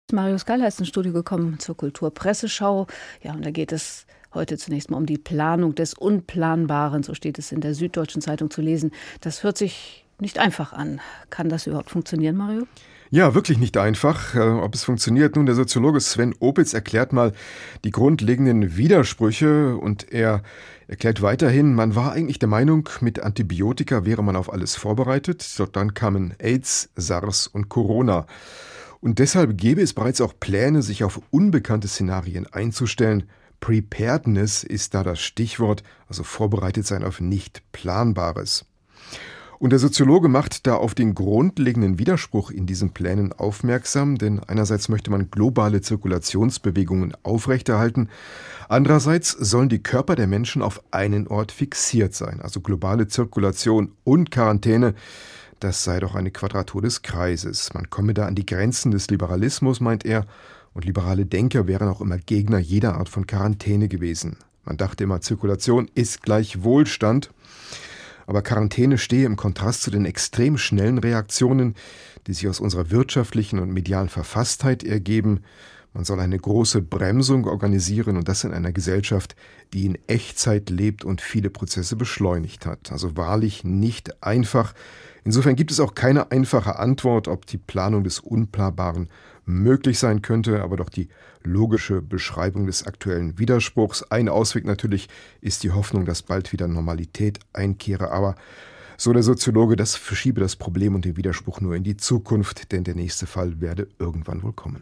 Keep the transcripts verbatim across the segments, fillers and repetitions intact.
Marius Geiler ist ins Studio gekommen zur Kulturpresseschau. Ja, und da geht es heute zunächst mal um die Planung des Unplanbaren. So steht es in der Süddeutschen Zeitung zu lesen. Das hört sich nicht einfach an. Kann das überhaupt funktionieren, Mario? Ja, wirklich nicht einfach. Äh, ob es funktioniert? Nun, der Soziologe Sven Opitz erklärt mal die grundlegenden Widersprüche und er erklärt weiterhin, man war eigentlich der Meinung, mit Antibiotika wäre man auf alles vorbereitet. Doch dann kamen AIDS, SARS und Corona. Und deshalb gäbe es bereits auch Pläne, sich auf unbekannte Szenarien einzustellen. Preparedness ist da das Stichwort, also vorbereitet sein auf nicht Planbares. Und der Soziologe macht da auf den grundlegenden Widerspruch in diesen Plänen aufmerksam, denn einerseits möchte man globale Zirkulationsbewegungen aufrechterhalten, andererseits sollen die Körper der Menschen auf einen Ort fixiert sein, also globale Zirkulation und Quarantäne. Das sei doch eine Quadratur des Kreises. Man komme da an die Grenzen des Liberalismus, meint er, und liberale Denker wären auch immer Gegner jeder Art von Quarantäne gewesen. Man dachte immer, Zirkulation ist gleich Wohlstand, aber Quarantäne stehe im Kontrast zu den extrem schnellen Reaktionen, die sich aus unserer wirtschaftlichen und medialen Verfasstheit ergeben. Man soll eine große Bremsung organisieren und das in einer Gesellschaft, die in Echtzeit lebt und viele Prozesse beschleunigt hat. Also wahrlich nicht einfach. Insofern gibt es auch keine einfache Antwort, ob die Planung des Unplanbaren möglich sein könnte, aber doch die logische Beschreibung des aktuellen Widerspruchs. Ein Ausweg natürlich ist die Hoffnung, dass bald wieder Normalität einkehre, aber so der Soziologe, das verschiebe das Problem und den Widerspruch nur in die Zukunft, denn der nächste Fall werde irgendwann wohl kommen.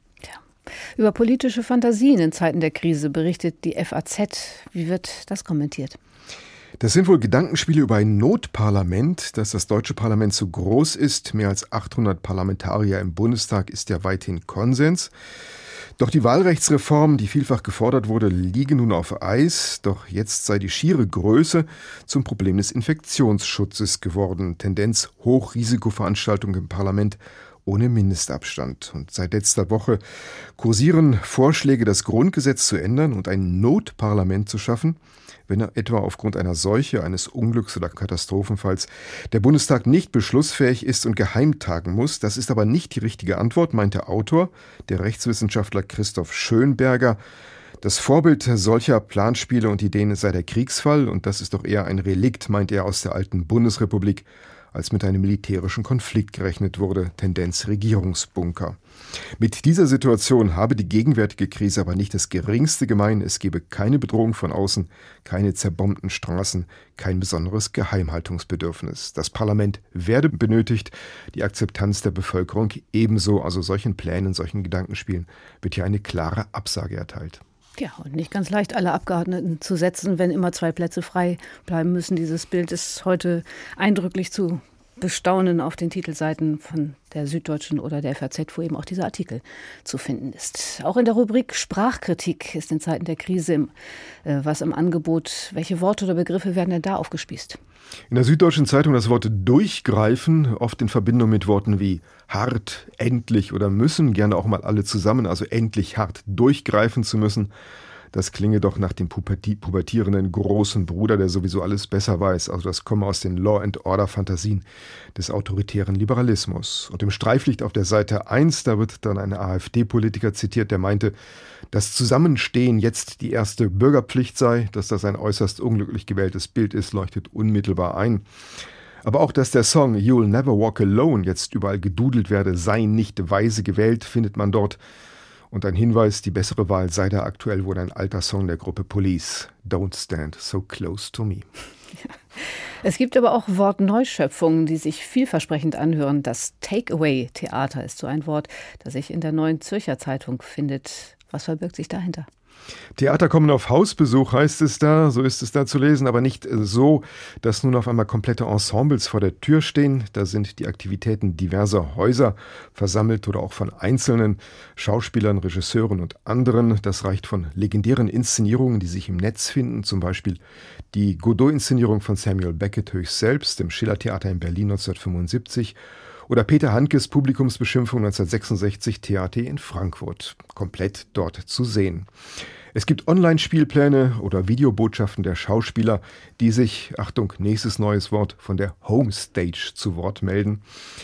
Ja. Über politische Fantasien in Zeiten der Krise berichtet die F A Z. Wie wird das kommentiert? Das sind wohl Gedankenspiele über ein Notparlament, dass das deutsche Parlament zu groß ist. Mehr als achthundert Parlamentarier im Bundestag ist ja weithin Konsens. Doch die Wahlrechtsreform, die vielfach gefordert wurde, liege nun auf Eis. Doch jetzt sei die schiere Größe zum Problem des Infektionsschutzes geworden. Tendenz Hochrisikoveranstaltungen im Parlament ohne Mindestabstand. Und seit letzter Woche kursieren Vorschläge, das Grundgesetz zu ändern und ein Notparlament zu schaffen, wenn er etwa aufgrund einer Seuche, eines Unglücks oder Katastrophenfalls der Bundestag nicht beschlussfähig ist und geheim tagen muss. Das ist aber nicht die richtige Antwort, meint der Autor, der Rechtswissenschaftler Christoph Schönberger. Das Vorbild solcher Planspiele und Ideen sei der Kriegsfall und das ist doch eher ein Relikt, meint er, aus der alten Bundesrepublik, als mit einem militärischen Konflikt gerechnet wurde, Tendenz Regierungsbunker. Mit dieser Situation habe die gegenwärtige Krise aber nicht das geringste gemein. Es gebe keine Bedrohung von außen, keine zerbombten Straßen, kein besonderes Geheimhaltungsbedürfnis. Das Parlament werde benötigt, die Akzeptanz der Bevölkerung ebenso. Also solchen Plänen, solchen Gedankenspielen wird hier eine klare Absage erteilt. Ja, und nicht ganz leicht, alle Abgeordneten zu setzen, wenn immer zwei Plätze frei bleiben müssen. Dieses Bild ist heute eindrücklich zu bestaunen auf den Titelseiten von der Süddeutschen oder der F A Z, wo eben auch dieser Artikel zu finden ist. Auch in der Rubrik Sprachkritik ist in Zeiten der Krise äh, was im Angebot. Welche Worte oder Begriffe werden denn da aufgespießt? In der Süddeutschen Zeitung das Wort durchgreifen, oft in Verbindung mit Worten wie hart, endlich oder müssen, gerne auch mal alle zusammen, also endlich hart durchgreifen zu müssen. Das klinge doch nach dem pubertierenden großen Bruder, der sowieso alles besser weiß. Also das komme aus den Law-and-Order-Fantasien des autoritären Liberalismus. Und im Streiflicht auf der Seite eins, da wird dann ein AfD-Politiker zitiert, der meinte, dass Zusammenstehen jetzt die erste Bürgerpflicht sei, dass das ein äußerst unglücklich gewähltes Bild ist, leuchtet unmittelbar ein. Aber auch, dass der Song You'll Never Walk Alone jetzt überall gedudelt werde, sei nicht weise gewählt, findet man dort. Und ein Hinweis, die bessere Wahl sei da aktuell wohl ein alter Song der Gruppe Police. Don't stand so close to me. Ja. Es gibt aber auch Wortneuschöpfungen, die sich vielversprechend anhören. Das Takeaway-Theater ist so ein Wort, das sich in der Neuen Zürcher Zeitung findet. Was verbirgt sich dahinter? Theater kommen auf Hausbesuch, heißt es da, so ist es da zu lesen, aber nicht so, dass nun auf einmal komplette Ensembles vor der Tür stehen. Da sind die Aktivitäten diverser Häuser versammelt oder auch von einzelnen Schauspielern, Regisseuren und anderen. Das reicht von legendären Inszenierungen, die sich im Netz finden, zum Beispiel die Godot-Inszenierung von Samuel Beckett höchst selbst im Schillertheater in Berlin neunzehnhundertfünfundsiebzig oder Peter Handkes Publikumsbeschimpfung neunzehnhundertsechsundsechzig T A T in Frankfurt, komplett dort zu sehen. Es gibt Online-Spielpläne oder Videobotschaften der Schauspieler, die sich, Achtung, nächstes neues Wort, von der Homestage zu Wort melden.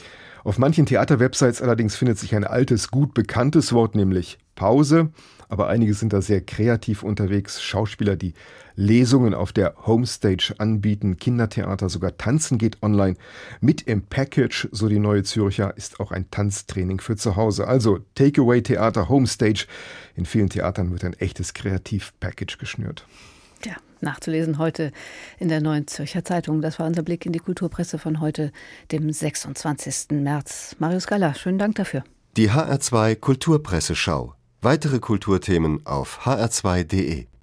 Auf manchen Theaterwebsites allerdings findet sich ein altes, gut bekanntes Wort, nämlich Pause. Aber einige sind da sehr kreativ unterwegs. Schauspieler, die Lesungen auf der Homestage anbieten, Kindertheater, sogar Tanzen geht online. Mit im Package, so die Neue Zürcher, ist auch ein Tanztraining für zu Hause. Also Takeaway-Theater, Homestage. In vielen Theatern wird ein echtes Kreativ-Package geschnürt. Ja, nachzulesen heute in der Neuen Zürcher Zeitung. Das war unser Blick in die Kulturpresse von heute, dem sechsundzwanzigsten März. Marius Galler, schönen Dank dafür. Die H R zwei Kulturpresseschau. Weitere Kulturthemen auf h r zwei punkt de.